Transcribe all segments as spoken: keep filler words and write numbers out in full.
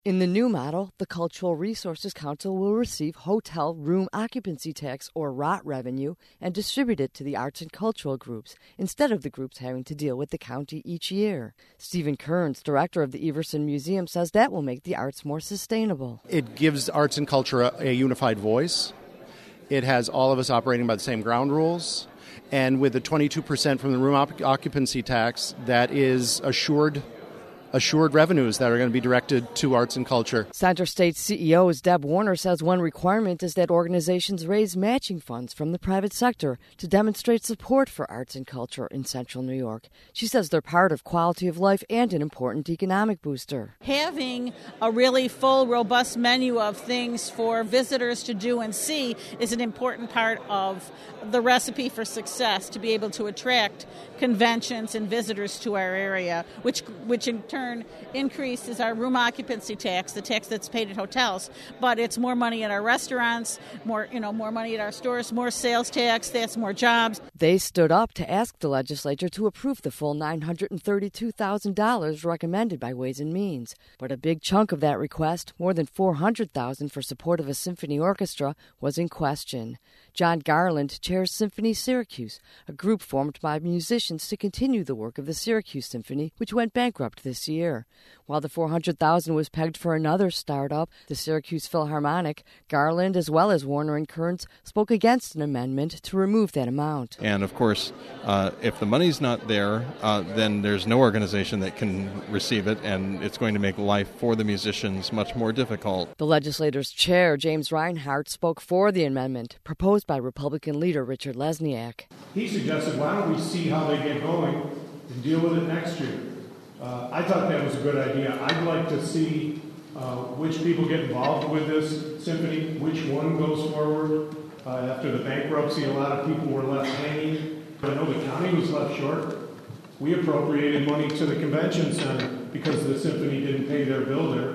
In the new model, the Cultural Resources Council will receive hotel room occupancy tax, or R O T revenue, and distribute it to the arts and cultural groups, instead of the groups having to deal with the county each year. Stephen Kearns, director of the Everson Museum, says that will make the arts more sustainable. It gives arts and culture a, a unified voice. It has all of us operating by the same ground rules. And with the twenty-two percent from the room op- occupancy tax, that is assured assured revenues that are going to be directed to arts and culture. Center State C E O Deb Warner says one requirement is that organizations raise matching funds from the private sector to demonstrate support for arts and culture in Central New York. She says they're part of quality of life and an important economic booster. Having a really full, robust menu of things for visitors to do and see is an important part of the recipe for success, to be able to attract conventions and visitors to our area, which which in turn increases our room occupancy tax, the tax that's paid at hotels. But it's more money at our restaurants, more you know, more money at our stores, more sales tax. That's more jobs. They stood up to ask the legislature to approve the full nine hundred thirty-two thousand dollars recommended by Ways and Means. But a big chunk of that request, more than four hundred thousand dollars for support of a symphony orchestra, was in question. John Garland chairs Symphony Syracuse, a group formed by musicians to continue the work of the Syracuse Symphony, which went bankrupt this year. While the four hundred thousand dollars was pegged for another startup, the Syracuse Philharmonic, Garland, as well as Warner and Kearns, spoke against an amendment to remove that amount. And of course, uh, if the money's not there, uh, then there's no organization that can receive it, and it's going to make life for the musicians much more difficult. The legislature's chair, James Reinhart, spoke for the amendment proposed by Republican leader Richard Lesniak. He suggested, why don't we see how they get going and deal with it next year? Uh, I thought that was a good idea. I'd like to see uh, which people get involved with this symphony, which one goes forward. Uh, after the bankruptcy, a lot of people were left hanging. I know the county was left short. We appropriated money to the convention center because the symphony didn't pay their bill there.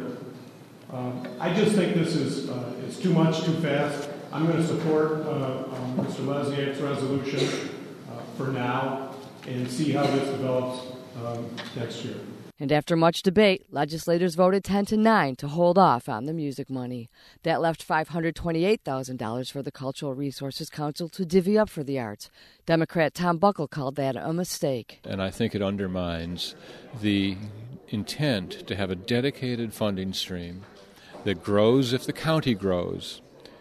Um, I just think this is uh, it's too much, too fast. I'm going to support uh, um, Mister Lesniak's resolution uh, for now and see how this develops um, next year. And after much debate, legislators voted ten to nine to hold off on the music money. That left five hundred twenty-eight thousand dollars for the Cultural Resources Council to divvy up for the arts. Democrat Tom Buckle called that a mistake. And I think it undermines the intent to have a dedicated funding stream that grows if the county grows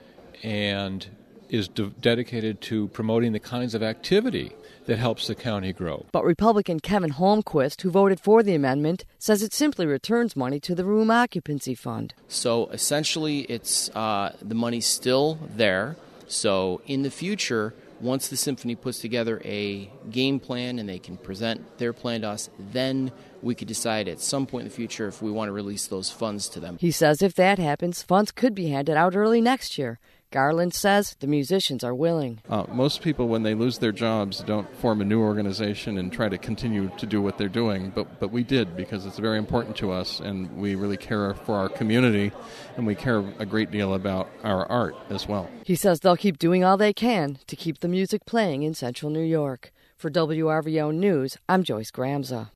and is de- dedicated to promoting the kinds of activity that helps the county grow. But Republican Kevin Holmquist, who voted for the amendment, says it simply returns money to the room occupancy fund. So essentially, it's uh, the money's still there. So in the future, once the symphony puts together a game plan and they can present their plan to us, then we could decide at some point in the future if we want to release those funds to them. He says if that happens, funds could be handed out early next year. Garland says the musicians are willing. Uh, most people, when they lose their jobs, don't form a new organization and try to continue to do what they're doing. But but we did, because it's very important to us, and we really care for our community, and we care a great deal about our art as well. He says they'll keep doing all they can to keep the music playing in Central New York. For W R V O News, I'm Joyce Gramza.